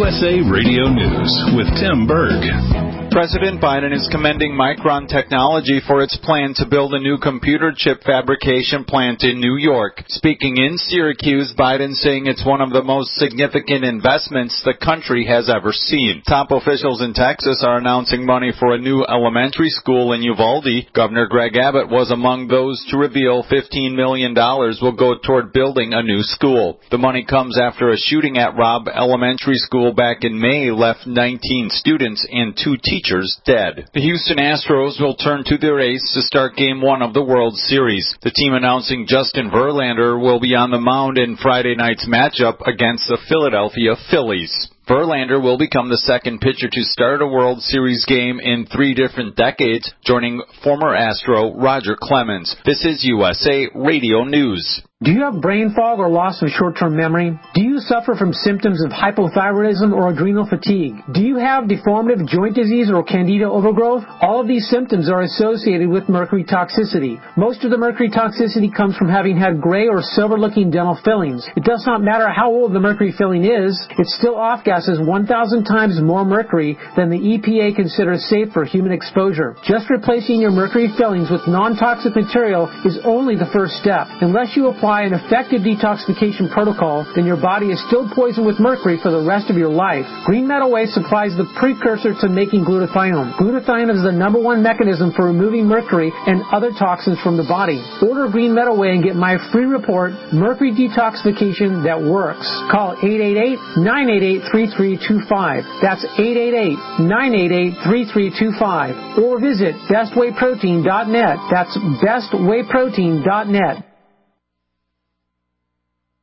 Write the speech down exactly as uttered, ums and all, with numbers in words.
U S A Radio News with Tim Berg. President Biden is commending Micron Technology for its plan to build a new computer chip fabrication plant in New York. Speaking in Syracuse, Biden saying it's one of the most significant investments the country has ever seen. Top officials in Texas are announcing money for a new elementary school in Uvalde. Governor Greg Abbott was among those to reveal fifteen million dollars will go toward building a new school. The money comes after a shooting at Robb Elementary School back in May left nineteen students and two teachers dead. The Houston Astros will turn to their ace to start Game one of the World Series. The team announcing Justin Verlander will be on the mound in Friday night's matchup against the Philadelphia Phillies. Verlander will become the second pitcher to start a World Series game in three different decades, joining former Astro Roger Clemens. This is U S A Radio News. Do you have brain fog or loss of short-term memory? Do you suffer from symptoms of hypothyroidism or adrenal fatigue? Do you have deformative joint disease or candida overgrowth? All of these symptoms are associated with mercury toxicity. Most of the mercury toxicity comes from having had gray or silver-looking dental fillings. It does not matter how old the mercury filling is, it still off-gases one thousand times more mercury than the E P A considers safe for human exposure. Just replacing your mercury fillings with non-toxic material is only the first step. Unless you apply an effective detoxification protocol, then your body is still poisoned with mercury for the rest of your life. Green Meadow Way supplies the precursor to making glutathione. Glutathione is the number one mechanism for removing mercury and other toxins from the body. Order Green Meadow Way and get my free report, Mercury Detoxification That Works. Call eight eight eight, nine eight eight, three three two five. That's eight eight eight, nine eight eight, three three two five. Or visit best way protein dot net. That's best way protein dot net.